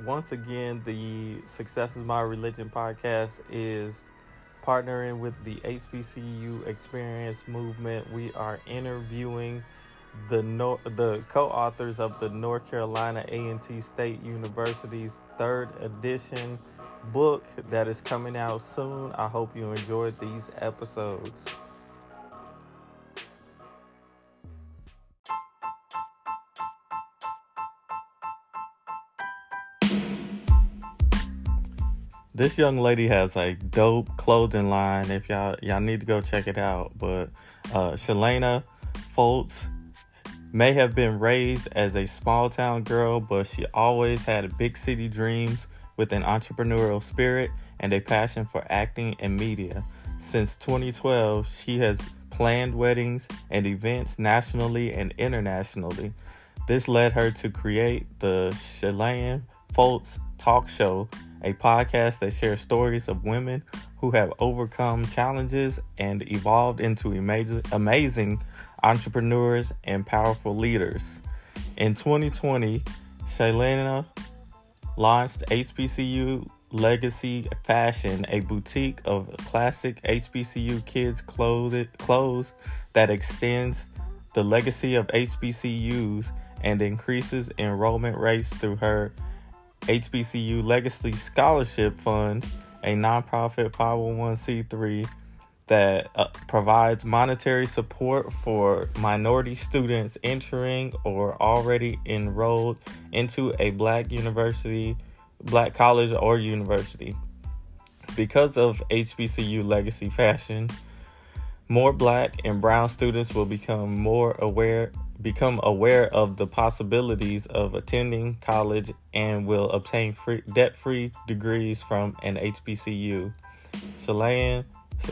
once again, the Success is My Religion podcast is partnering with the HBCU Experience Movement. We are interviewing the co-authors of the North Carolina A&T State University's third edition book that is coming out soon. I hope you enjoyed these episodes. This young lady has a dope clothing line. If y'all need to go check it out. But Shalana Foltz may have been raised as a small town girl, but she always had big city dreams with an entrepreneurial spirit and a passion for acting and media. Since 2012, she has planned weddings and events nationally and internationally. This led her to create the Shalane Foltz Talk Show, a podcast that shares stories of women who have overcome challenges and evolved into amazing entrepreneurs and powerful leaders. In 2020, Shalana launched HBCU Legacy Fashion, a boutique of classic HBCU kids clothes that extends the legacy of HBCUs and increases enrollment rates through her HBCU Legacy Scholarship Fund, a nonprofit 501c3 that provides monetary support for minority students entering or already enrolled into a black college or university. Because of HBCU Legacy Fashion, more black and brown students will become aware of the possibilities of attending college and will obtain debt-free degrees from an HBCU. Shalana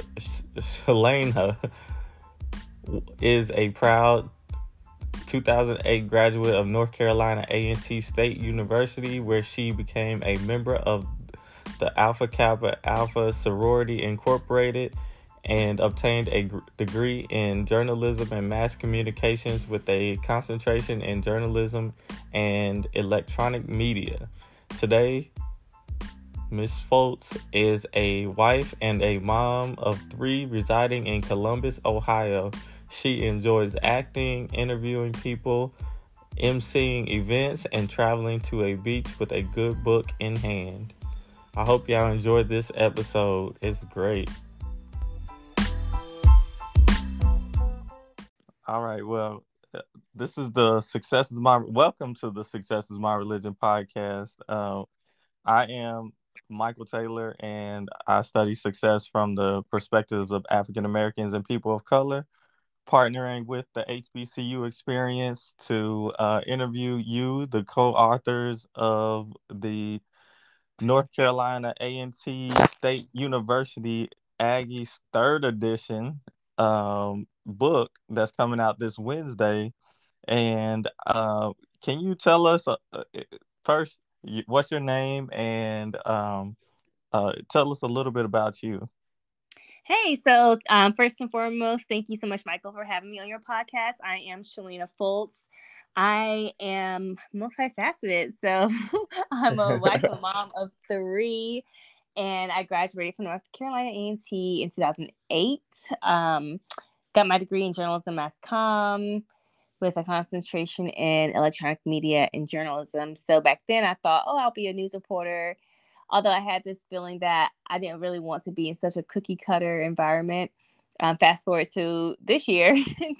is a proud 2008 graduate of North Carolina A&T State University, where she became a member of the Alpha Kappa Alpha Sorority Incorporated and obtained a degree in journalism and mass communications with a concentration in journalism and electronic media. Today, Ms. Foltz is a wife and a mom of 3 residing in Columbus, Ohio. She enjoys acting, interviewing people, emceeing events, and traveling to a beach with a good book in hand. I hope y'all enjoyed this episode. It's great. All right, well, this is welcome to the Success is My Religion podcast. I am Michael Taylor, and I study success from the perspectives of African Americans and people of color, partnering with the HBCU Experience to interview you, the co-authors of the North Carolina A&T State University Aggie's third edition book that's coming out this Wednesday. And can you tell us first what's your name and tell us a little bit about you? Hey, so first and foremost, thank you so much, Michael, for having me on your podcast. I am Shalana Foltz. I am multifaceted. So I'm a wife and mom of 3, and I graduated from North Carolina A&T in 2008. Got my degree in journalism mass comm with a concentration in electronic media and journalism. So back then I thought, I'll be a news reporter. Although I had this feeling that I didn't really want to be in such a cookie cutter environment. Fast forward to this year,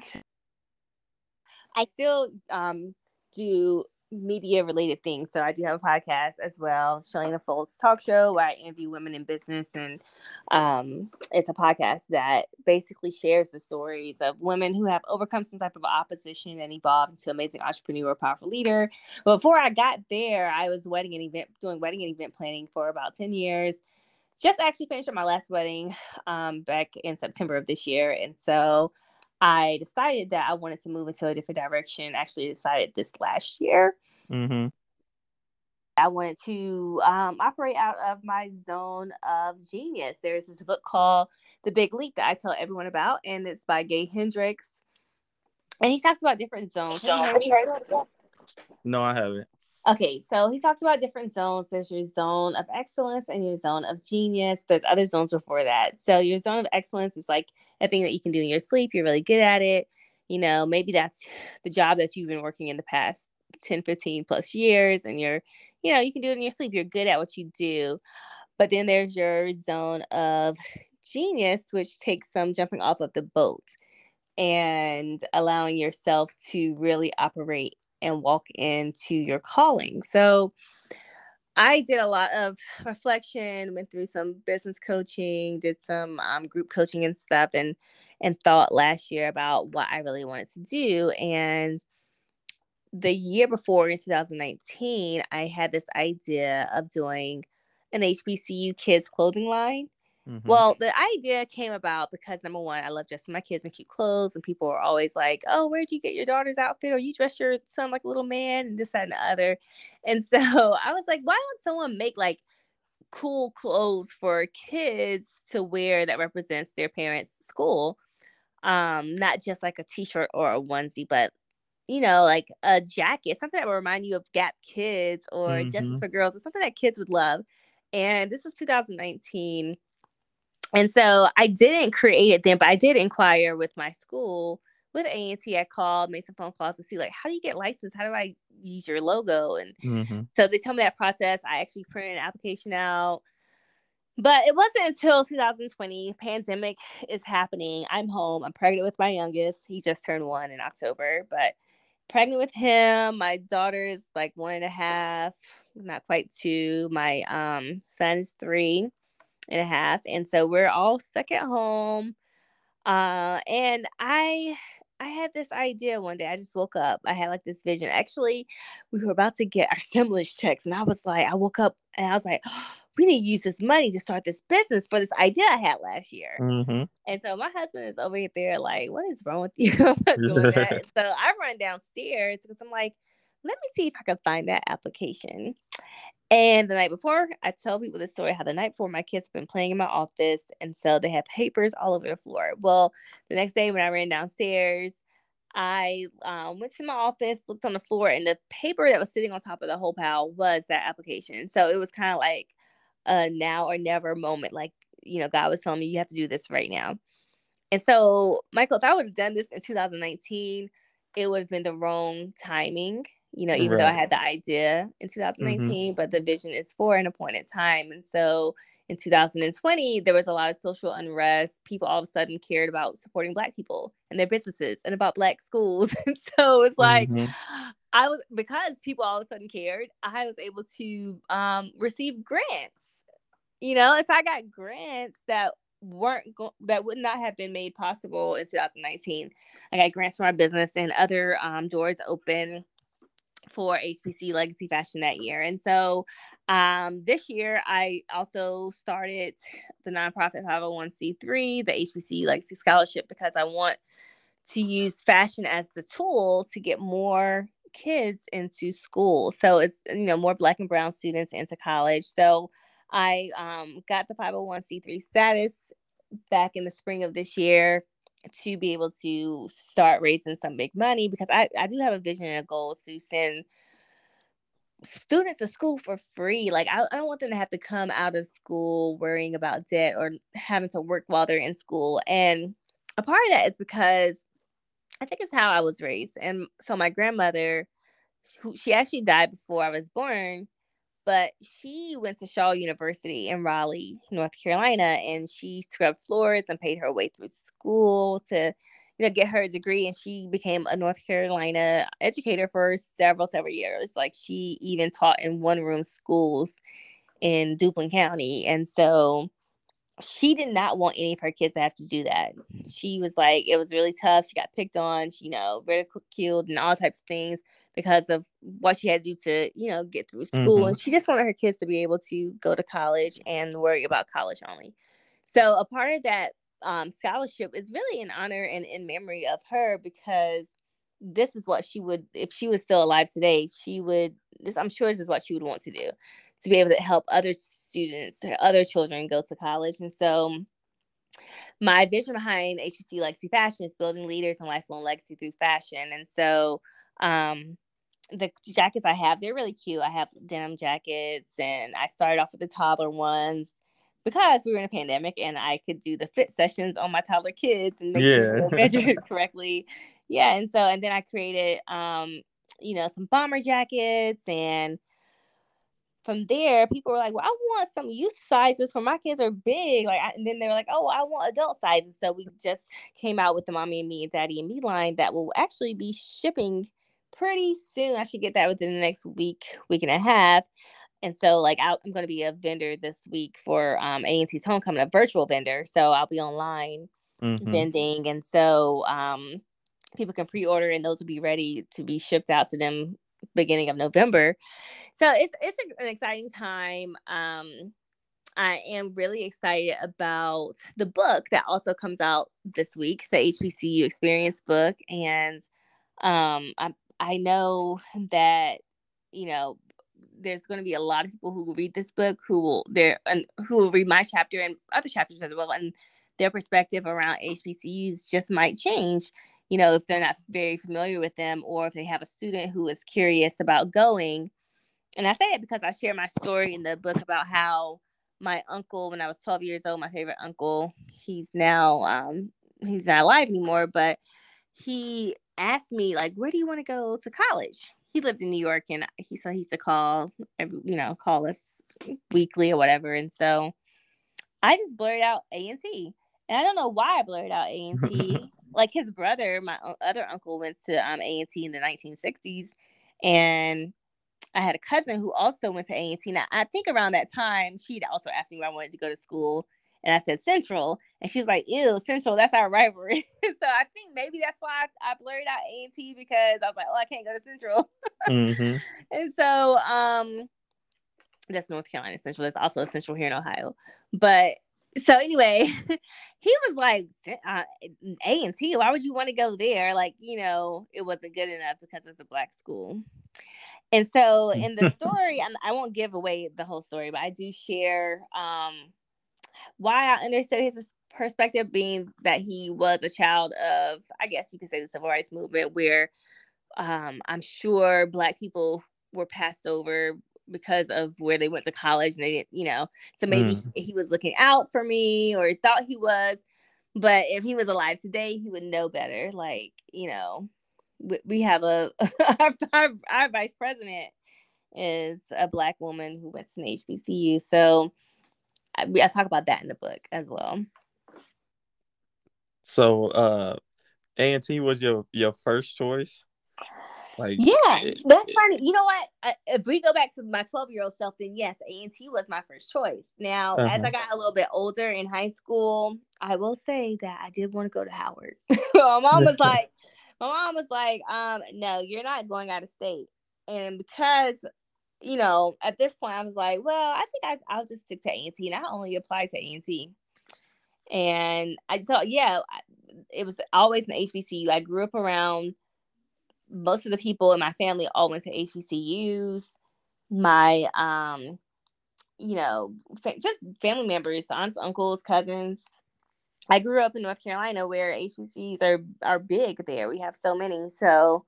I still do media related things. So I do have a podcast as well, Shalana Foltz Talk Show, where I interview women in business. And it's a podcast that basically shares the stories of women who have overcome some type of opposition and evolved into amazing entrepreneur, powerful leader. But before I got there, I was doing wedding and event planning for about 10 years. Just actually finished up my last wedding back in September of this year. And so I decided that I wanted to move into a different direction. Actually decided this last year. Mm-hmm. I wanted to operate out of my zone of genius. There's this book called The Big Leap that I tell everyone about, and it's by Gay Hendricks. And he talks about different zones. No, I haven't. Okay, so he talked about different zones. There's your zone of excellence and your zone of genius. There's other zones before that. So your zone of excellence is like a thing that you can do in your sleep. You're really good at it. Maybe that's the job that you've been working in the past 10, 15 plus years, and you can do it in your sleep. You're good at what you do. But then there's your zone of genius, which takes some jumping off of the boat and allowing yourself to really operate and walk into your calling. So I did a lot of reflection, went through some business coaching, did some group coaching and stuff, and thought last year about what I really wanted to do. And the year before, in 2019, I had this idea of doing an HBCU kids clothing line. Mm-hmm. Well, the idea came about because, number one, I love dressing my kids in cute clothes, and people are always like, "Oh, where'd you get your daughter's outfit? Or you dress your son like a little man?" And this, that, and the other. And so I was like, "Why don't someone make like cool clothes for kids to wear that represents their parents' school? Not just like a T-shirt or a onesie, but like a jacket, something that will remind you of Gap Kids or Justice Mm-hmm. for Girls, or something that kids would love." And this was 2019. And so I didn't create it then, but I did inquire with my school, with A&T. I called, made some phone calls to see, like, how do you get licensed? How do I use your logo? And Mm-hmm. so they told me that process. I actually printed an application out. But it wasn't until 2020, pandemic is happening. I'm home. I'm pregnant with my youngest. He just turned 1 in October, but pregnant with him. My daughter is like 1.5, not quite 2. My son's 3.5, and so we're all stuck at home. And I had this idea one day. I just woke up. I had like this vision. Actually, we were about to get our stimulus checks, and I woke up and I was like, "Oh, we need to use this money to start this business for this idea I had last year." Mm-hmm. And so my husband is over there like, "What is wrong with you?" I'm not doing that. And so I run downstairs because I'm like, "Let me see if I can find that application." And the night before, I tell people this story how the night before my kids have been playing in my office. And so they had papers all over the floor. Well, the next day when I ran downstairs, I went to my office, looked on the floor, and the paper that was sitting on top of the whole pile was that application. So it was kind of like a now or never moment. Like, God was telling me, you have to do this right now. And so, Michael, if I would have done this in 2019, it would have been the wrong timing, even though I Right. had the idea in Mm-hmm. 2019, but the vision is for an appointed time. And so in 2020, there was a lot of social unrest. People all of a sudden cared about supporting Black people and their businesses and about Black schools. And so it's like, Mm-hmm. because people all of a sudden cared, I was able to receive grants. And so I got grants that would not have been made possible in 2019. I got grants for my business, and other doors open for HBC Legacy Fashion that year. And so this year, I also started the nonprofit 501c3, the HBC Legacy Scholarship, because I want to use fashion as the tool to get more kids into school. So it's, more Black and brown students into college. So I got the 501c3 status back in the spring of this year to be able to start raising some big money, because I do have a vision and a goal to send students to school for free. Like, I don't want them to have to come out of school worrying about debt or having to work while they're in school. And a part of that is because I think it's how I was raised. And so my grandmother, she actually died before I was born, but she went to Shaw University in Raleigh, North Carolina, and she scrubbed floors and paid her way through school to, get her degree. And she became a North Carolina educator for several years. Like, she even taught in one room schools in Duplin County. And so she did not want any of her kids to have to do that. She was like, it was really tough. She got picked on, ridiculed and all types of things because of what she had to do to, get through school. Mm-hmm. And she just wanted her kids to be able to go to college and worry about college only. So a part of that scholarship is really in honor and in memory of her, because this is what she would, if she was still alive today, I'm sure this is what she would want to be able to help other students or other children go to college. And so my vision behind HBC Legacy Fashion is building leaders and lifelong legacy through fashion. And so the jackets I have, they're really cute. I have denim jackets, and I started off with the toddler ones because we were in a pandemic and I could do the fit sessions on my toddler kids and make sure Yeah. they measured correctly. Yeah. And then I created, some bomber jackets, and from there, people were like, "Well, I want some youth sizes for my kids are big." And then they were like, "Oh, I want adult sizes." So we just came out with the Mommy and Me and Daddy and Me line that will actually be shipping pretty soon. I should get that within the next week and a half. And so, I'm going to be a vendor this week for A&T's Homecoming, a virtual vendor. So I'll be online Mm-hmm. vending, and so people can pre-order, and those will be ready to be shipped out to them beginning of November. So it's an exciting time. I am really excited about the book that also comes out this week, the HBCU Experience book, and I know that you know there's going to be a lot of people who will read this book who will read my chapter and other chapters as well, and their perspective around HBCUs just might change. If they're not very familiar with them, or if they have a student who is curious about going. And I say it because I share my story in the book about how my uncle, when I was 12 years old, my favorite uncle, he's he's not alive anymore, but he asked me, like, where do you want to go to college? He lived in New York, and he used to call us weekly or whatever. And so I just blurted out A&T. And I don't know why I blurted out A&T. Like, his brother, my other uncle, went to A&T in the 1960s. And I had a cousin who also went to A&T. Now, I think around that time, she'd also asked me where I wanted to go to school. And I said Central. And she was like, ew, Central, that's our rivalry. So I think maybe that's why I blurred out A&T, because I was like, oh, I can't go to Central. Mm-hmm. And so that's North Carolina Central. That's also Central here in Ohio. But so anyway, he was like, A&T, why would you want to go there? Like, it wasn't good enough because it's a Black school. And so in the story, I won't give away the whole story, but I do share why I understood his perspective, being that he was a child of, I guess you could say, the civil rights movement, where I'm sure Black people were passed over because of where they went to college, and they didn't, so maybe he was looking out for me, or thought he was. But if he was alive today, he would know better. Like, we have our vice president is a Black woman who went to an HBCU. So I talk about that in the book as well. So, A&T was your first choice? Like, Yeah, that's funny. You know what? If we go back to my 12-year-old self, then yes, A&T was my first choice. Now, as I got a little bit older in high school, I will say that I did want to go to Howard. my mom was like, no, you're not going out of state. And because, at this point, I was like, well, I think I'll just stick to A&T, and I only applied to A&T. And I thought, yeah, it was always an HBCU. I grew up around, most of the people in my family all went to HBCUs. My, just family members, aunts, uncles, cousins. I grew up in North Carolina, where HBCUs are big there. We have so many. So,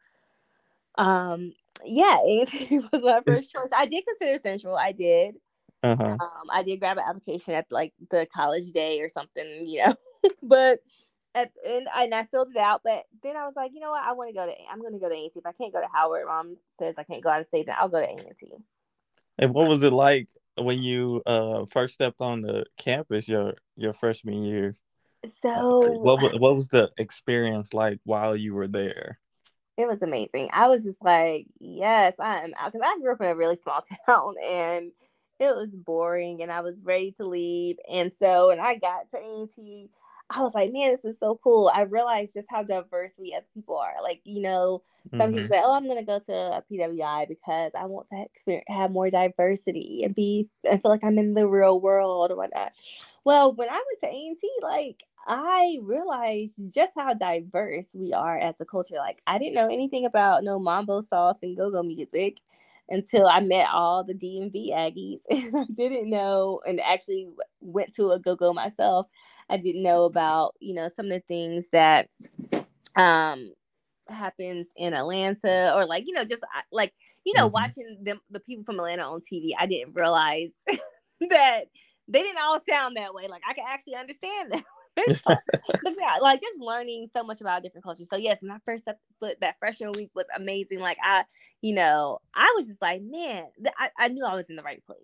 yeah, it was my first choice. I did consider Central. I did. I did grab an application at like the college day or something, but and I filled it out. But then I was like, you know what? I'm going to go to A&T. If I can't go to Howard, Mom says I can't go out of state, then I'll go to A&T. And what was it like when you first stepped on the campus your freshman year? So What was the experience like while you were there? it was amazing. I was just like, yes, because I grew up in a really small town, and it was boring, and I was ready to leave. And so when I got to A&T, I was like, man, this is so cool. I realized just how diverse we as people are. Like, some people say, oh, I'm going to go to a PWI because I want to have more diversity and feel like I'm in the real world or whatnot. Well, when I went to A&T, like, I realized just how diverse we are as a culture. Like, I didn't know anything about no mambo sauce and go-go music until I met all the DMV Aggies. And I didn't know, and actually went to a go-go myself. I didn't know about, some of the things that happens in Atlanta, or like, just like, watching the people from Atlanta on TV, I didn't realize that they didn't all sound that way. Like I can actually understand that. Like just learning so much about different cultures. So yes, when I first stepped foot, that freshman week was amazing. Like I was just like, man, I knew I was in the right place.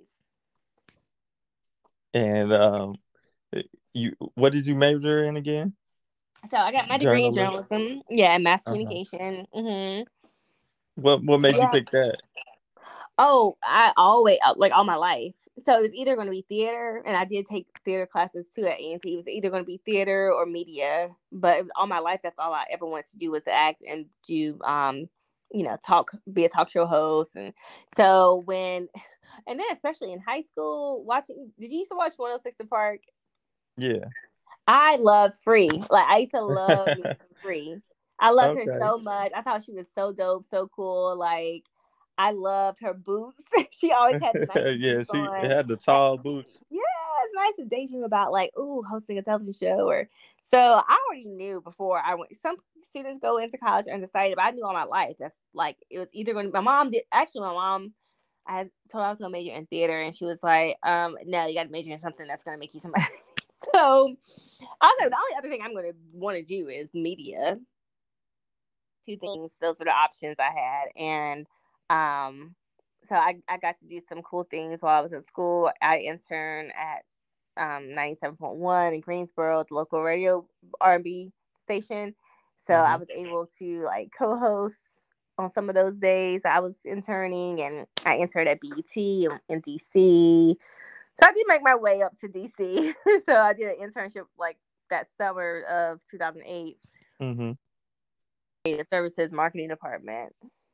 And what did you major in again? So I got my degree in journalism. Yeah, and mass communication. What made you pick that? Oh, I always, like all my life. So it was either going to be theater, and I did take theater classes too at A&T. It was either going to be theater or media, but all my life, that's all I ever wanted to do was to act and do, be a talk show host. And so and then especially in high school, did you used to watch 106 & Park? Yeah. I loved Free. Like I used to love Free. I loved her so much. I thought she was so dope, so cool. Like I loved her boots. She always had the nice she had the tall boots. Yeah, it's nice to daydream about like, hosting a television show. Or so I already knew before I went. Some students go into college undecided, but I knew all my life that's like it was either going to. My mom, I had told her I was going to major in theater, and she was like, "No, you got to major in something that's going to make you somebody." So I was like, the only other thing I'm going to want to do is media. Two things. Those were the options I had, and so I got to do some cool things while I was in school. I interned at 97.1 in Greensboro, the local radio R&B station. So I was able to like co-host on some of those days I was interning, and I interned at BET in DC. So I did make my way up to DC. So I did an internship like that summer of 2008. Creative Services Marketing Department.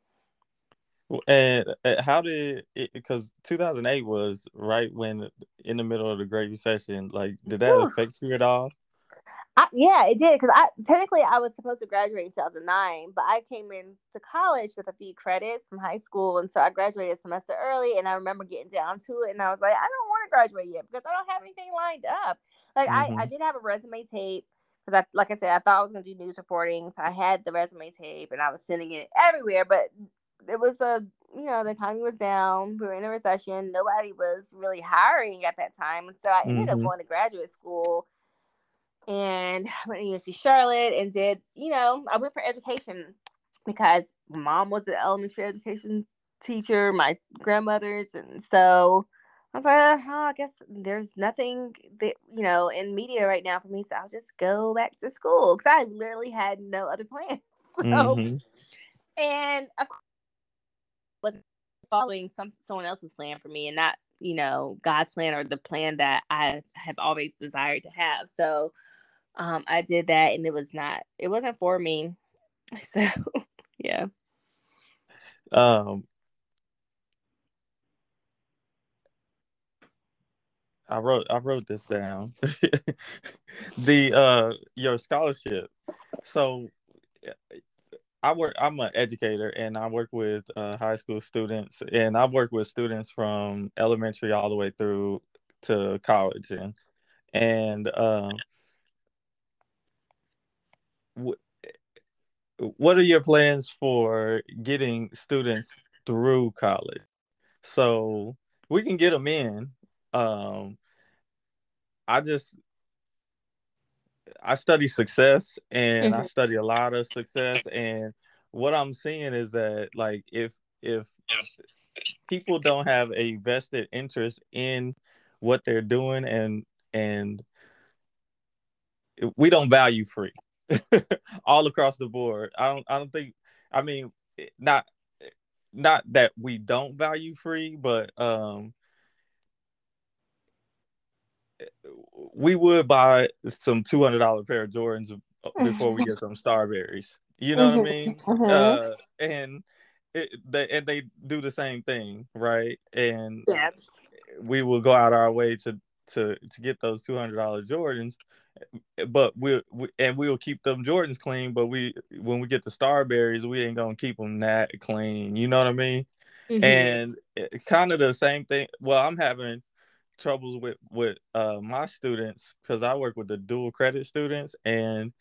And how did it, because 2008 was right when in the middle of the Great Recession, like did that affect you at all? Yeah, it did, because technically I was supposed to graduate in 2009, but I came into college with a few credits from high school, and so I graduated a semester early. And I remember getting down to it, and I was like, I don't want to graduate yet because I don't have anything lined up. Like I did have a resume tape, because like I said, I thought I was going to do news reporting, so I had the resume tape and I was sending it everywhere. But it was the economy was down. We were in a recession. Nobody was really hiring at that time, and so I ended up going to graduate school. And I went to UNC Charlotte and did, I went for education because my mom was an elementary education teacher, my grandmother's. And so I was like, I guess there's nothing that, in media right now for me. So I'll just go back to school, because I literally had no other plan. So, and of course, I was following someone else's plan for me, and not, God's plan or the plan that I have always desired to have. So I did that, and it wasn't for me. So yeah. I wrote this down. Your scholarship. So I'm an educator, and I work with high school students, and I've worked with students from elementary all the way through to college. And what are your plans for getting students through college? So we can get them in. I study success, and I study a lot of success. And what I'm seeing is that, like, if people don't have a vested interest in what they're doing, and we don't value free all across the board. I don't think, I mean, not that we don't value free, but we would buy some $200 pair of Jordans before we get some Starberries. You know what I mean? And they do the same thing, right? And we will go out our way to get those $200 Jordans, but we'll keep them Jordans clean. But when we get the Starberries, we ain't gonna keep them that clean. You know what I mean? And kind of the same thing. Well, I'm having troubles with my students, because I work with the dual credit students, and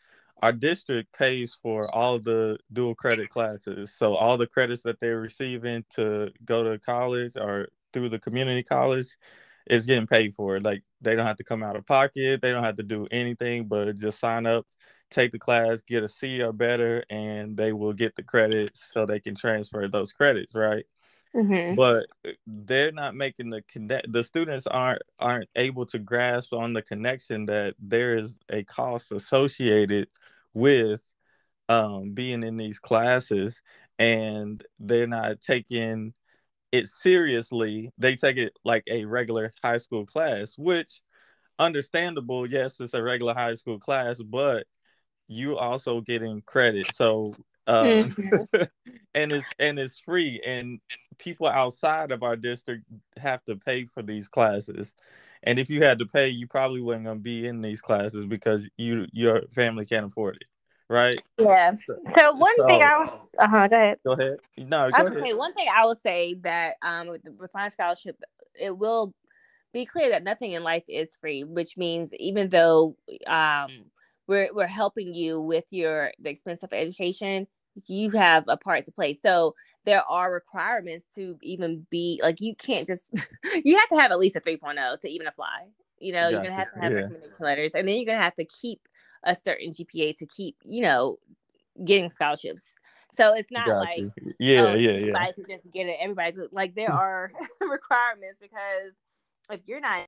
our district pays for all the dual credit classes. So all the credits that they're receiving to go to college or through the community college is getting paid for. Like they don't have to come out of pocket. They don't have to do anything but just sign up, take the class, get a C or better, and they will get the credits so they can transfer those credits, right? Mm-hmm. But they're not making the connect. The students aren't able to grasp on the connection that there is a cost associated with being in these classes, and they're not taking it seriously. They take it like a regular high school class, which understandable. Yes, it's a regular high school class, but you also getting credit. So Mm-hmm. and it's free, and people outside of our district have to pay for these classes. And if you had to pay, you probably wasn't gonna be in these classes because your family can't afford it, right? Yeah. So, So one thing so I was, go ahead. go ahead. No, I go was gonna ahead. say one thing I will say that with my scholarship, it will be clear that nothing in life is free, which means even though um we're helping you with the expense of education, you have a part to play. So there are requirements to even be like you can't just you have to have at least a 3.0 to even apply. You're gonna Gotcha. have to have Yeah. recommendation letters, and then you're gonna have to keep a certain GPA to keep getting scholarships. So it's not like, Gotcha. Yeah. oh, Yeah. Yeah. anybody can just get it. Everybody's like, there are requirements because if you're not,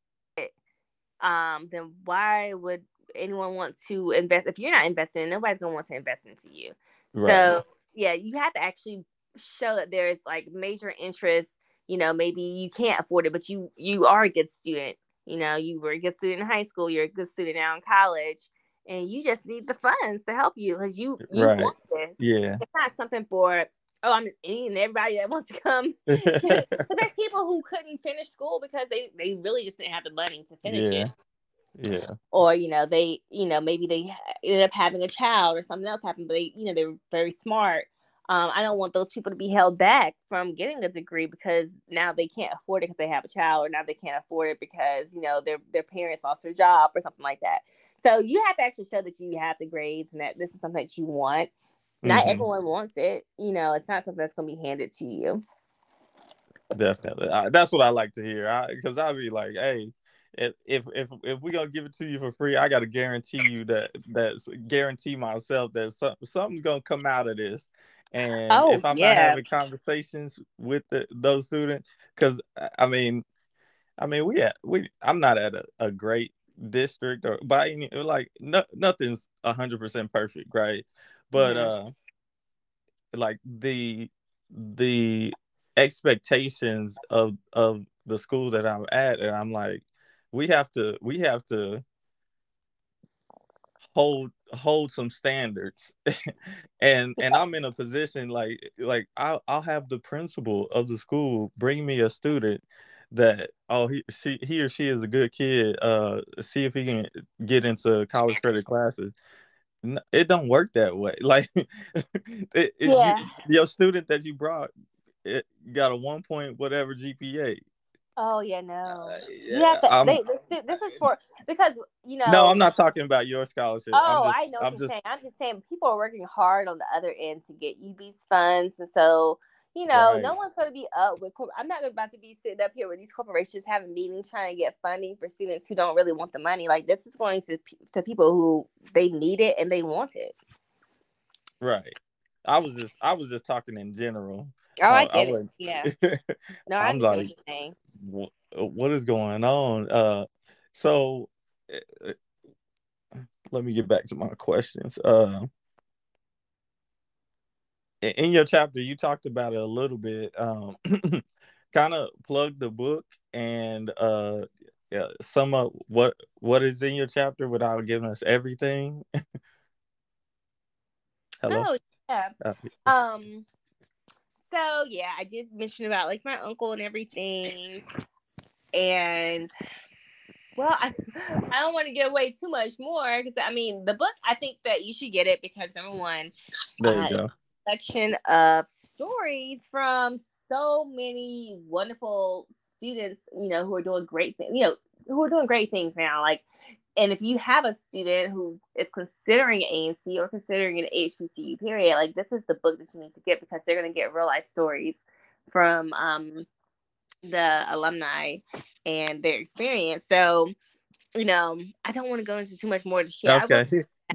then why would anyone want to invest? If you're not investing, nobody's gonna want to invest into you. Right. So yeah, you have to actually show that there's like major interest. Maybe you can't afford it, but you are a good student. You were a good student in high school. You're a good student now in college, and you just need the funds to help you because you Right. want this. Yeah. It's not something for, oh, I'm just eating everybody that wants to come. Because there's people who couldn't finish school because they really just didn't have the money to finish it. Yeah. Yeah. Or they maybe they ended up having a child or something else happened, but they were very smart. I don't want those people to be held back from getting a degree because now they can't afford it because they have a child, or now they can't afford it because their parents lost their job or something like that. So you have to actually show that you have the grades and that this is something that you want. Not Hmm. everyone wants it. It's not something that's going to be handed to you. Definitely. That's what I like to hear. Because I'll be like, hey, if we gonna give it to you for free, I gotta guarantee you that's guarantee myself that something's gonna come out of this. And Oh if I'm not yeah. having conversations with those students, because we I'm not at a great district or by any like nothing's 100% perfect, right? But Mm-hmm. like the expectations of the school that I'm at, and I'm like, we have to hold some standards. And I'm in a position like I'll have the principal of the school bring me a student that, oh, he or she is a good kid, see if he can get into college credit classes. It don't work that way. Like Yeah. your student that you brought, it got a 1 point whatever GPA. Oh yeah, no. You have Yeah, to. This is for because no, I'm not talking about your scholarship. I'm Oh, just I know what I'm you're just saying. I'm just saying people are working hard on the other end to get you these funds, and so no right. one's going to be up with. I'm not about to be sitting up here with these corporations having meetings trying to get funding for students who don't really want the money. Like this is going to people who they need it and they want it. Right. I was just talking in general. Oh, I I get it. was Yeah. No, I I'm understand what like, you're saying. what is going on? So uh, let me get back to my questions. In your chapter, you talked about it a little bit. Kind of plug the book and yeah, sum up what is in your chapter without giving us everything. Hello. Oh yeah. Uh, Um. So yeah, I did mention about like my uncle and everything, and well, I don't want to give away too much more because I mean the book. I think that you should get it because number one, there you it's go. a collection of stories from so many wonderful students. Who are doing great things. Who are doing great things now. Like And if you have a student who is considering A&T or considering an HBCU period, like this is the book that you need to get, because they're going to get real life stories from the alumni and their experience. So, I don't want to go into too much more to share. Okay.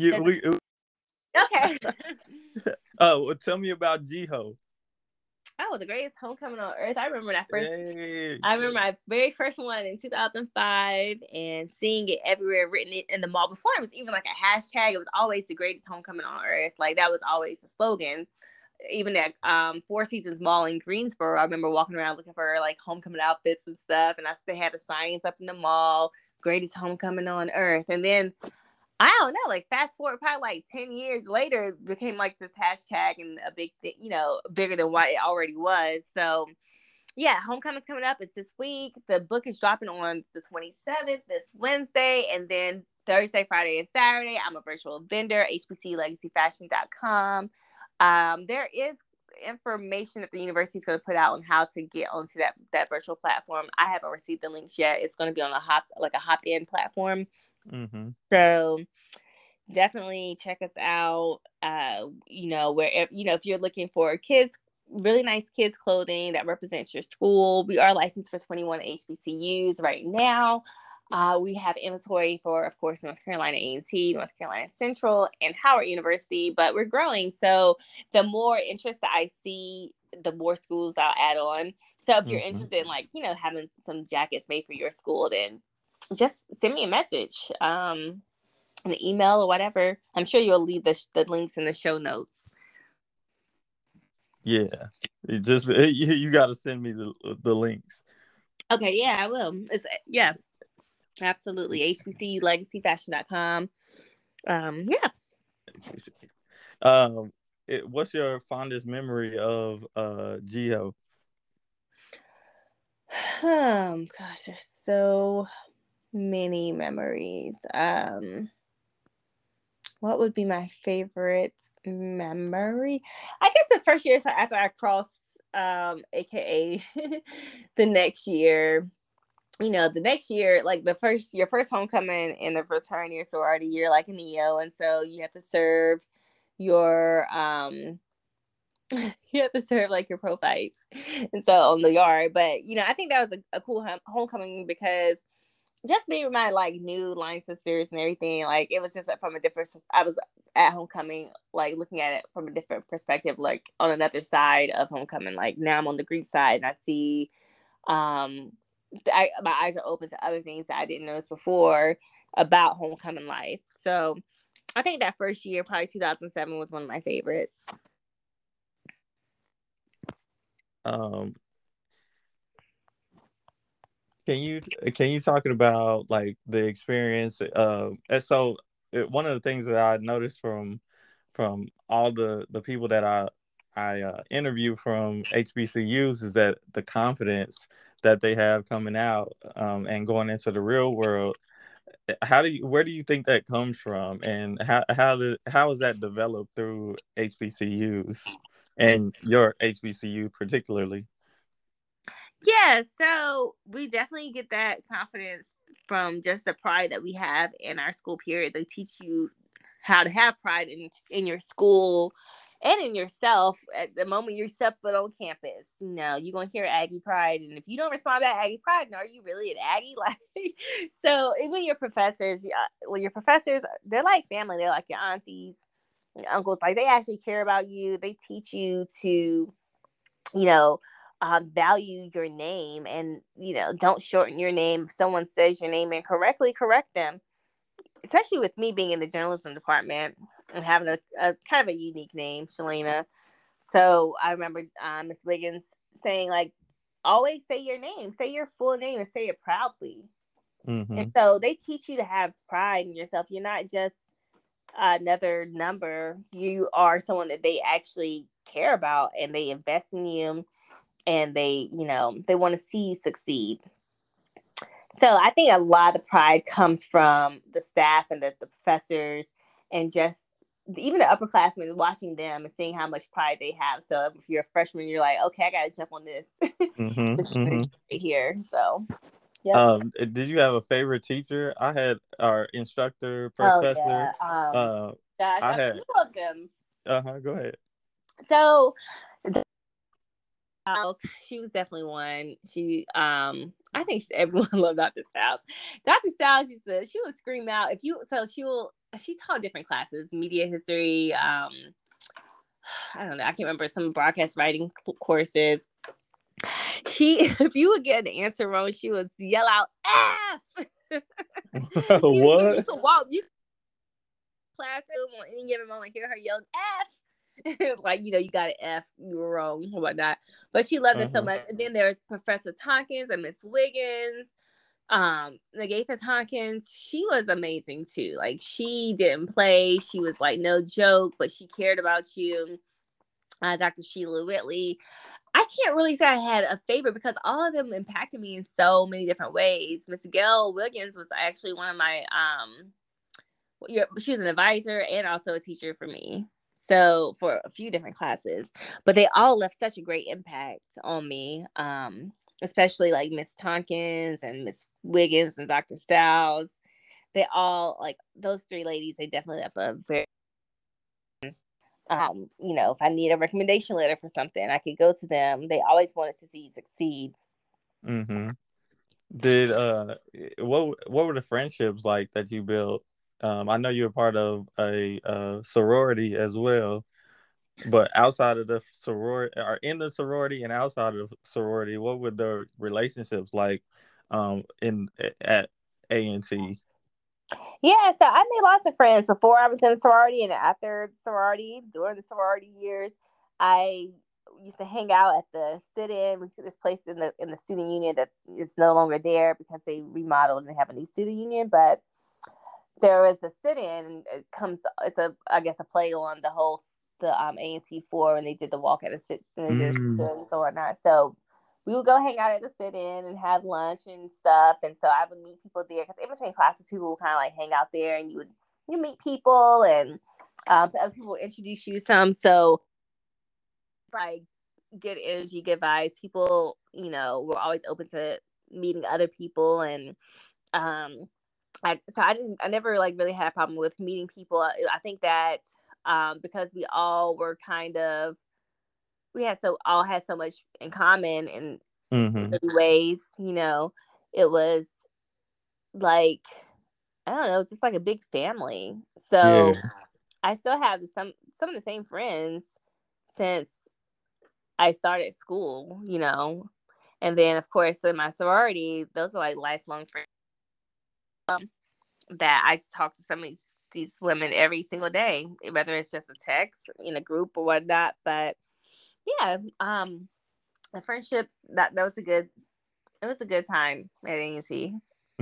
Okay. Oh, well, tell me about Jiho. Oh, the greatest homecoming on earth. I remember Hey. I remember my very first one in 2005 and seeing it everywhere, written it in the mall. Before it was even like a hashtag, it was always the greatest homecoming on earth. Like that was always the slogan. Even at Four Seasons Mall in Greensboro, I remember walking around looking for like homecoming outfits and stuff. And they had the signs up in the mall, greatest homecoming on earth. And then I don't know, like fast forward probably like 10 years later, it became like this hashtag and a big thing, bigger than what it already was. So yeah, homecoming's coming up. It's this week. The book is dropping on the 27th, this Wednesday, and then Thursday, Friday, and Saturday. I'm a virtual vendor, hbclegacyfashion.com. There is information that the university is going to put out on how to get onto that virtual platform. I haven't received the links yet. It's going to be on a Hopin platform. Mm-hmm. So definitely check us out. If you're looking for really nice kids clothing that represents your school, we are licensed for 21 HBCUs right now. We have inventory for, of course, North Carolina A&T, North Carolina Central, and Howard University, but we're growing. So the more interest that I see, the more schools I'll add on. So if you're interested in having some jackets made for your school, then just send me a message, an email or whatever. I'm sure you'll leave the links in the show notes. Yeah, you got to send me the links. Okay, yeah, I will. Yeah, absolutely. HBCUlegacyfashion.com. Yeah. What's your fondest memory of Jiho? Gosh, there's so many memories. What would be my favorite memory? I guess the first year after I crossed, aka the next year. The next year, like your first homecoming in the fraternity or sorority, you're like an EO, and so you have to serve your like your pro fights, and so on the yard. But I think that was a cool homecoming, because just being with my like new line sisters and everything, like it was just from a different. I was at homecoming, like looking at it from a different perspective, like on another side of homecoming. Like now I'm on the Greek side, and I see, my eyes are open to other things that I didn't notice before about homecoming life. So I think that first year, probably 2007, was one of my favorites. Can you talking about like the experience? And so one of the things that I noticed from all the people that I interview from HBCUs is that the confidence that they have coming out and going into the real world. Where do you think that comes from, and how is that developed through HBCUs and your HBCU particularly? Yeah, so we definitely get that confidence from just the pride that we have in our school period. They teach you how to have pride in your school and in yourself at the moment you step foot on campus. You're going to hear Aggie pride. And if you don't respond back Aggie pride, then are you really an Aggie? Like, so even your professors, they're like family. They're like your aunties, your uncles. Like they actually care about you. They teach you to, value your name, and don't shorten your name. If someone says your name incorrectly, correct them. Especially with me being in the journalism department and having a kind of a unique name, Shalina. So I remember Miss Wiggins saying, like, always say your name, say your full name, and say it proudly. Mm-hmm. And so they teach you to have pride in yourself. You're not just another number. You are someone that they actually care about, and they invest in you, and they want to see you succeed. So I think a lot of the pride comes from the staff and the professors, and just even the upperclassmen, watching them and seeing how much pride they have. So if you're a freshman, you're like, okay, I got to jump on this, Mm-hmm. this right here. So Did you have a favorite teacher? I had our instructor, Oh professor. yeah. Uh, Gosh, I a had. few of them. Go ahead. So she was definitely one. I think everyone loved Dr. Styles. Dr. Styles she would scream out if you. So she taught different classes, media history. I don't know. I can't remember some broadcast writing courses. If you would get an answer wrong, she would yell out F. You What? could walk, you classroom on any given moment, hear her yell F. Like, you got an F, you were wrong, or whatnot. But she loved it so much. And then there's Professor Tompkins and Miss Wiggins. Agatha Tompkins, she was amazing too. Like, she didn't play. She was like no joke, but she cared about you. Dr. Sheila Whitley. I can't really say I had a favorite because all of them impacted me in so many different ways. Miss Gail Wiggins was actually one of my she was an advisor and also a teacher for me. So for a few different classes, but they all left such a great impact on me. Especially like Miss Tompkins and Miss Wiggins and Dr. Styles. They all, like, those three ladies, they definitely left a very if I need a recommendation letter for something, I could go to them. They always wanted to see you succeed. Mm-hmm. Did what were the friendships like that you built? I know you're part of a sorority as well, but outside of the sorority, or in the sorority and outside of the sorority, what were the relationships like in at A&T? Yeah, so I made lots of friends before I was in the sorority and after sorority. During the sorority years, I used to hang out at the sit-in. This place in the student union that is no longer there because they remodeled and have a new student union. But there was a sit-in, and it's a play on the A&T floor when they did the walk at a sit and they did sit-ins or whatnot. So we would go hang out at the sit-in and have lunch and stuff. And so I would meet people there because in between classes, people would kind of like hang out there, and you meet people, and other people would introduce you some. So like good energy, good vibes. People, were always open to meeting other people, and I never like really had a problem with meeting people. I think that because we all were all had so much in common in Mm-hmm. many ways, it was like, I don't know, just like a big family. So Yeah. I still have some of the same friends since I started school, and then of course in my sorority, those are like lifelong friends. That I talk to some of these women every single day, whether it's just a text in a group or whatnot. But yeah, the friendships that was it was a good time at A&T.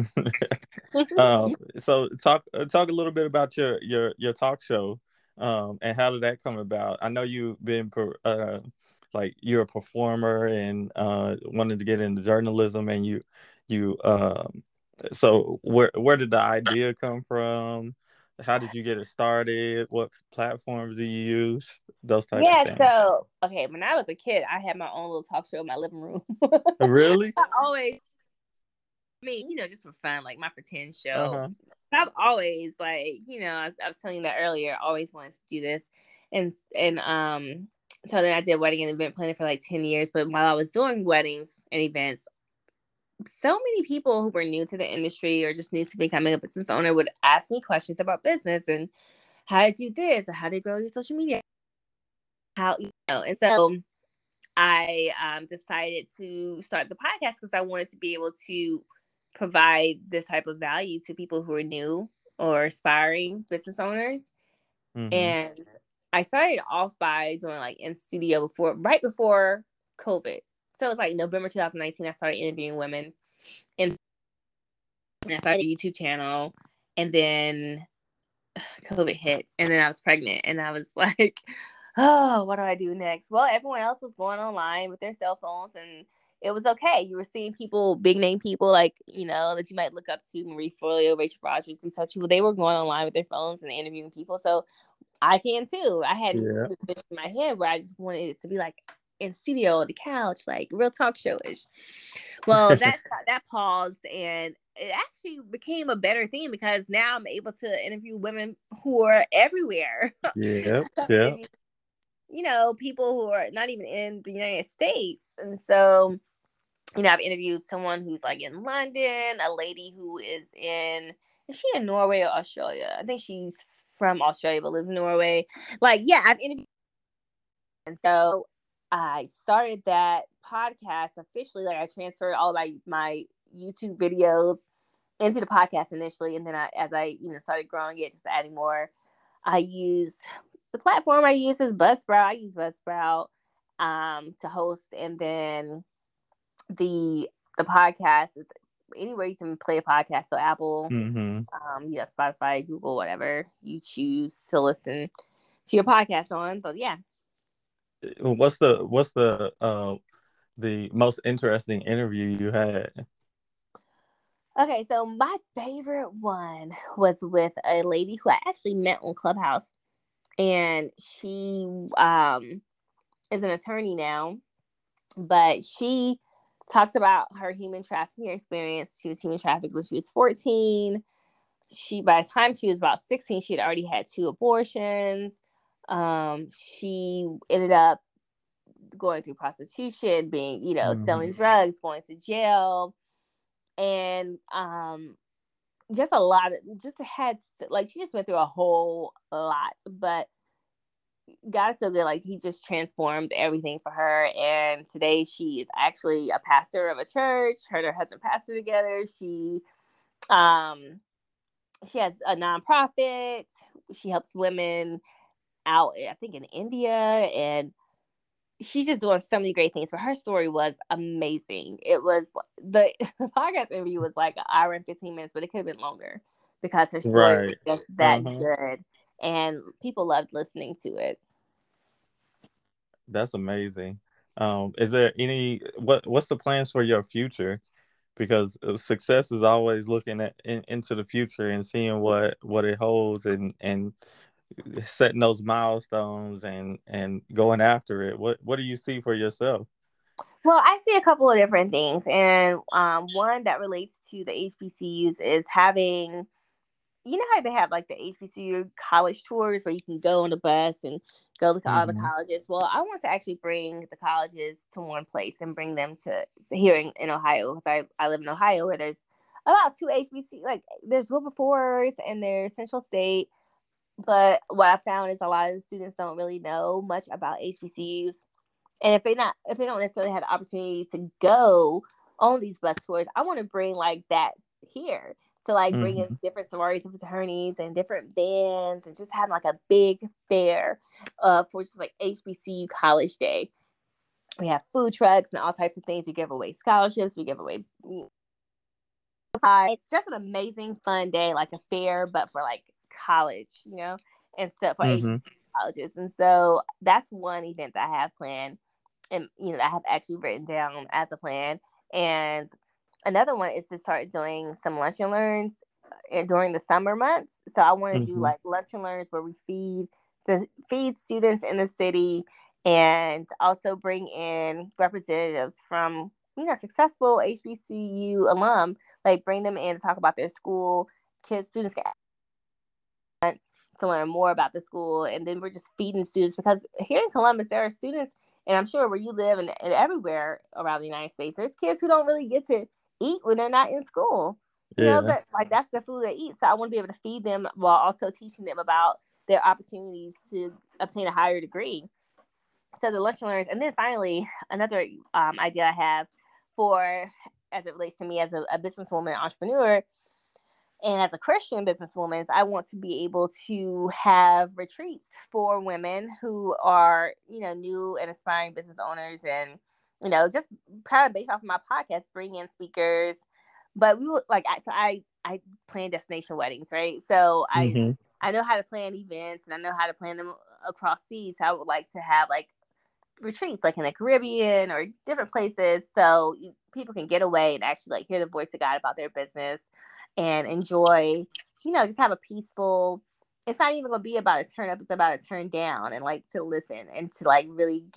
So talk a little bit about your talk show, and how did that come about? I know you've been like you're a performer and wanted to get into journalism, and you so where did the idea come from? How did you get it started? What platforms do you use? Those types of Yeah, things. so okay, when I was a kid, I had my own little talk show in my living room. Really? I always, just for fun, like my pretend show. Uh-huh. I've always like, I was telling you that earlier. I always wanted to do this, and so then I did wedding and event planning for like 10 years. But while I was doing weddings and events, so many people who were new to the industry or just new to becoming a business owner would ask me questions about business and how to do this, or how to grow your social media, and so I decided to start the podcast because I wanted to be able to provide this type of value to people who are new or aspiring business owners. Mm-hmm. And I started off by doing like in studio right before COVID. So it was like November 2019. I started interviewing women, and I started a YouTube channel, and then COVID hit, and then I was pregnant, and I was like, oh, what do I do next? Well, everyone else was going online with their cell phones, and it was okay. You were seeing people, big name people, like, that you might look up to, Marie Forleo, Rachel Rogers, these such people. They were going online with their phones and interviewing people. So I can too. I had Yeah. this vision in my head where I just wanted it to be like in studio on the couch, like real talk show-ish. Well, that paused, and it actually became a better thing because now I'm able to interview women who are everywhere. Yeah, yeah. Interview, people who are not even in the United States. And so, I've interviewed someone who's like in London, a lady who is she in Norway or Australia? I think she's from Australia but lives in Norway. Like, yeah, I've interviewed. And so I started that podcast officially. Like, I transferred all of my YouTube videos into the podcast initially, and then as I started growing it, just adding more. I used the platform I use is Buzzsprout. I use Buzzsprout to host, and then the podcast is anywhere you can play a podcast. So Apple, Mm-hmm. Spotify, Google, whatever you choose to listen to your podcast on. But yeah. What's the most interesting interview you had? Okay, so my favorite one was with a lady who I actually met on Clubhouse, and she is an attorney now, but she talks about her human trafficking experience. She was human trafficked when she was 14. By the time she was about 16, she had already had 2 abortions. She ended up going through prostitution, being, selling drugs, going to jail, and just a lot of, she just went through a whole lot, but God is so good. Like, he just transformed everything for her. And today she is actually a pastor of a church. Her and her husband pastor together. She has a nonprofit. She helps women out, I think, in India, and she's just doing so many great things. But her story was amazing. It was the podcast interview was like an hour and 15 minutes, but it could have been longer because her story was just that good, and people loved listening to it. That's amazing. Is there what's the plans for your future? Because success is always looking into the future and seeing what it holds, and setting those milestones and going after it. What do you see for yourself? Well, I see a couple of different things, and one that relates to the HBCUs is having, how they have like the HBCU college tours where you can go on the bus and go look at all the colleges. Well, I want to actually bring the colleges to one place and bring them to here in Ohio, because I live in Ohio, where there's about 2 HBC, like there's Wilberforce and there's Central State. But what I found is a lot of the students don't really know much about HBCUs. And if they don't necessarily have the opportunity to go on these bus tours, I want to bring like that here. So like bring in different sororities and fraternities and different bands, and just have like a big fair for just like HBCU College Day. We have food trucks and all types of things. We give away scholarships. We give away. It's just an amazing, fun day, like a fair, but for like college, and stuff for HBCU colleges. And so that's one event that I have planned, and that I have actually written down as a plan. And another one is to start doing some lunch and learns during the summer months. So I want to do like lunch and learns where we feed students in the city, and also bring in representatives from successful HBCU alum, like bring them in to talk about their school. Students get to learn more about the school, and then we're just feeding students, because here in Columbus there are students, and I'm sure where you live and everywhere around the United States, there's kids who don't really get to eat when they're not in school. That's the food they eat. So I want to be able to feed them while also teaching them about their opportunities to obtain a higher degree. So the lunch and learns. And then finally, another idea I have for, as it relates to me as a businesswoman, entrepreneur, and as a Christian businesswoman, I want to be able to have retreats for women who are, new and aspiring business owners, and, just kind of based off of my podcast, bring in speakers. But we would I plan destination weddings, right? So I know how to plan events, and I know how to plan them across seas. So I would like to have like retreats like in the Caribbean or different places, so people can get away and actually like hear the voice of God about their business and enjoy, just have a peaceful, it's not even going to be about a turn up, it's about a turn down, and like to listen and to like really get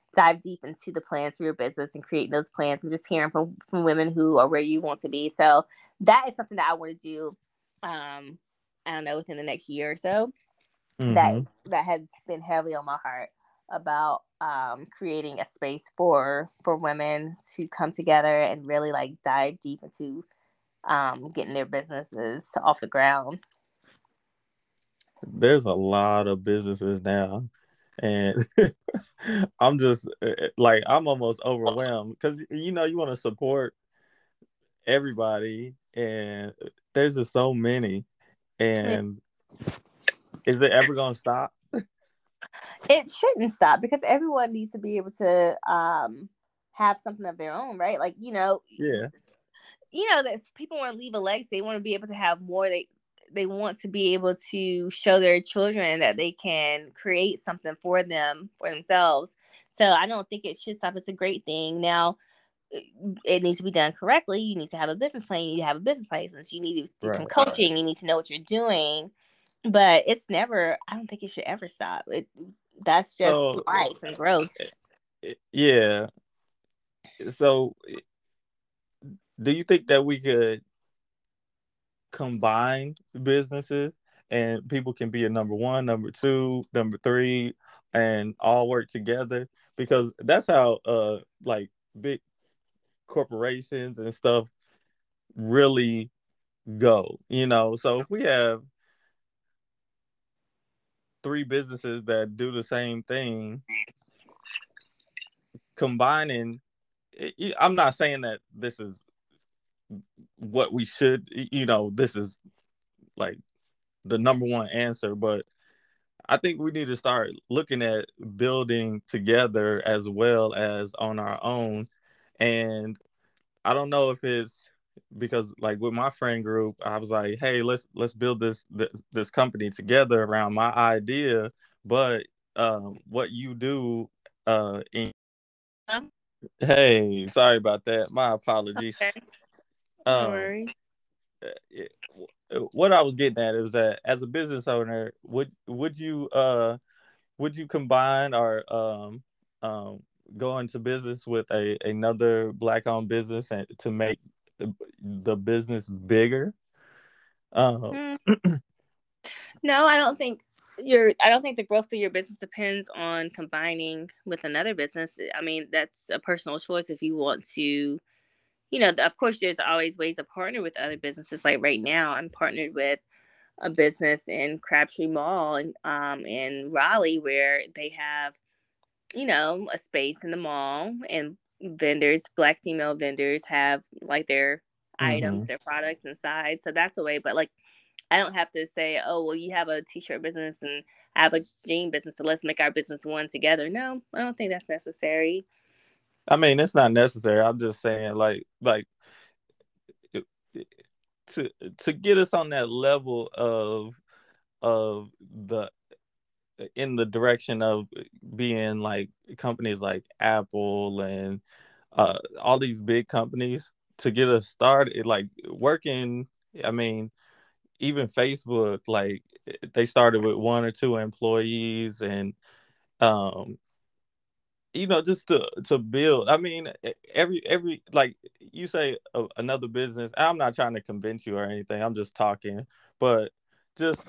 dive deep into the plans for your business and creating those plans and just hearing from women who are where you want to be. So that is something that I want to do. I don't know, within the next year or so. Mm-hmm. That has been heavily on my heart about creating a space for women to come together and really like dive deep into getting their businesses off the ground. There's a lot of businesses now, and I'm just like I'm almost overwhelmed because you want to support everybody, and there's just so many. And is it ever gonna stop? It shouldn't stop because everyone needs to be able to have something of their own, right? Like Yeah. that people want to leave a legacy. They want to be able to have more. They want to be able to show their children that they can create something for themselves. So I don't think it should stop. It's a great thing. Now, it needs to be done correctly. You need to have a business plan. You need to have a business license. You need to do some Right. coaching. You need to know what you're doing. But it's never. I don't think it should ever stop. That's just So life and growth. yeah. So do you think that we could combine businesses and people can be a number one, number two, number three, and all work together? Because that's how like big corporations and stuff really go. So if we have three businesses that do the same thing, combining, I'm not saying that this is what we should, this is like the number one answer, but I think we need to start looking at building together as well as on our own. And I don't know if it's because like with my friend group, I was like, hey, let's build this company together around my idea. But what you do in hey, sorry about that. My apologies. Okay. No Um worries. it- what I was getting at is that as a business owner, would you combine or um go into business with another black owned business and to make the business bigger? Uh, Hmm. No, I don't think I don't think the growth of your business depends on combining with another business. I mean, that's a personal choice if you want to. Of course, there's always ways to partner with other businesses. Like right now, I'm partnered with a business in Crabtree Mall in Raleigh where they have, a space in the mall and vendors, black female vendors have like their items, mhm. their products inside. So that's a way. But like, I don't have to say, oh, well, you have a t-shirt business and I have a jean business, so let's make our business one together. No, I don't think that's necessary. I mean, it's not necessary. I'm just saying, like it- to get us on that level of the in the direction of being like companies like Apple and all these big companies to get us started, like working. I mean, even Facebook, like they started with one or two employees, and um, just to build. I mean, every like you say another business. I'm not trying to convince you or anything. I'm just talking, but just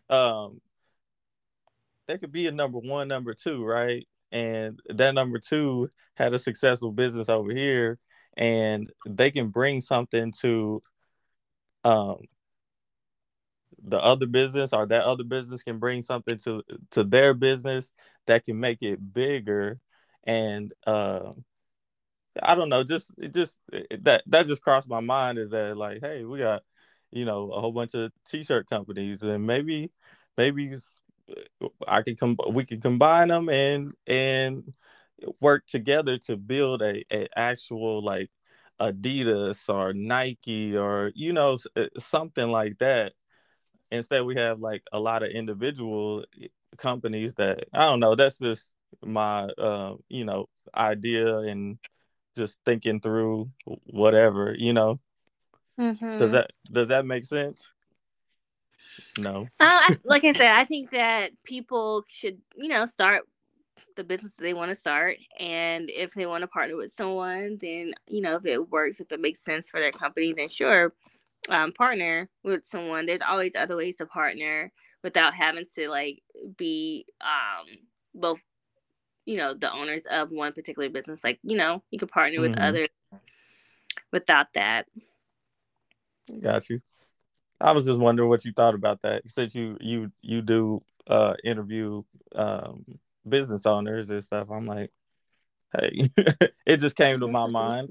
there could be a number one, number two, right? And that number two had a successful business over here, and they can bring something to um the other business, or that other business can bring something to their business that can make it bigger. And I don't know, that just crossed my mind, is that like, hey, we got a whole bunch of t-shirt companies, and maybe I can come we can combine them and work together to build a actual like Adidas or Nike or something like that. Instead, we have like a lot of individual companies that I don't know. That's just my idea, and just thinking through whatever. Does Mm-hmm. that make sense? No. Like I said, I think that people should, start. the business that they want to start. And if they want to partner with someone, then, if it works, if it makes sense for their company, then sure, partner with someone. There's always other ways to partner without having to like be both, the owners of one particular business. Like, you could partner with others without that. Got you. I was just wondering what you thought about that. You said you do interview business owners and stuff. I'm like, hey, it just came to my mind.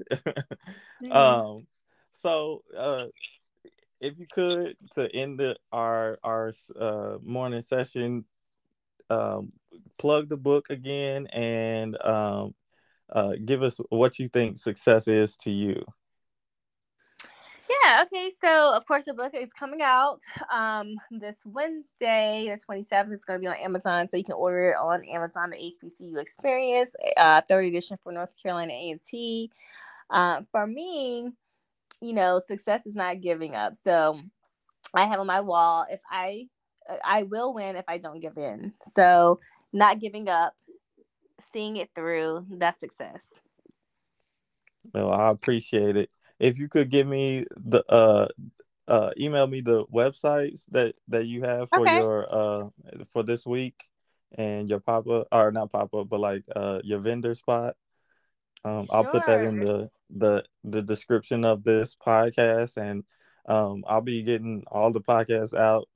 So if you could, to end our morning session, plug the book again and give us what you think success is to you. Yeah, okay. So, of course, the book is coming out this Wednesday, the 27th. It's going to be on Amazon, so you can order it on Amazon, the HBCU Experience, third edition for North Carolina A&T. For me, success is not giving up. So, I have on my wall, if I will win if I don't give in. So, not giving up, seeing it through, that's success. Well, I appreciate it. If you could give me the email me the websites that you have for your for this week and your pop-up, or not pop-up, but like your vendor spot. I'll put that in the description of this podcast, and I'll be getting all the podcasts out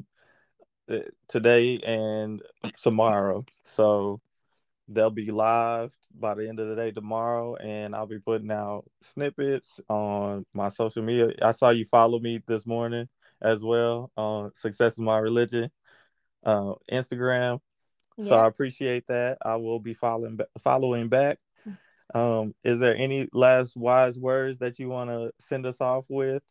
today and tomorrow. So they'll be live by the end of the day tomorrow, and I'll be putting out snippets on my social media. I saw you follow me this morning as well on Success is My Religion Instagram. So I appreciate that. I will be following back. Is there any last wise words that you want to send us off with?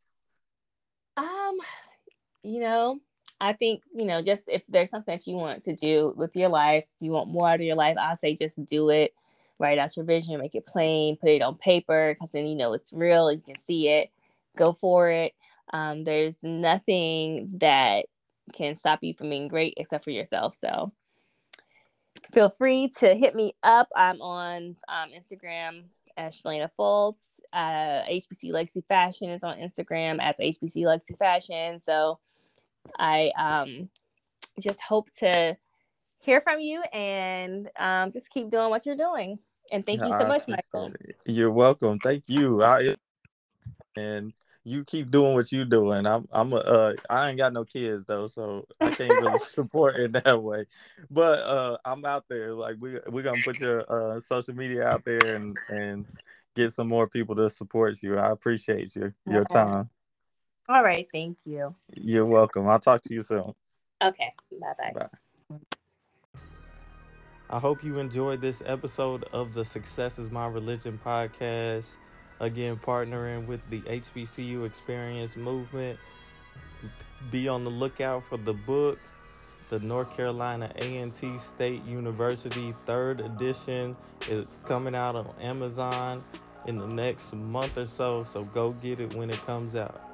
I think, just if there's something that you want to do with your life, you want more out of your life, I'll say just do it. Write out your vision, make it plain, put it on paper, because then it's real, you can see it. Go for it. There's nothing that can stop you from being great except for yourself. So feel free to hit me up. I'm on Instagram as Shalana Foltz. HBC Legacy Fashion is on Instagram as HBC Legacy Fashion. So I just hope to hear from you and just keep doing what you're doing. And thank you so much, Michael. You're welcome. Thank you. And you keep doing what you're doing. I ain't got no kids though, so I can't really support it that way. But I'm out there. Like we're gonna put your social media out there and get some more people to support you. I appreciate your time. All right, thank you. You're welcome. I'll talk to you soon. Okay, bye-bye. Bye. I hope you enjoyed this episode of the Success is My Religion podcast. Again, partnering with the HBCU Experience movement. Be on the lookout for the book, the North Carolina A&T State University 3rd edition. It's coming out on Amazon in the next month or so go get it when it comes out.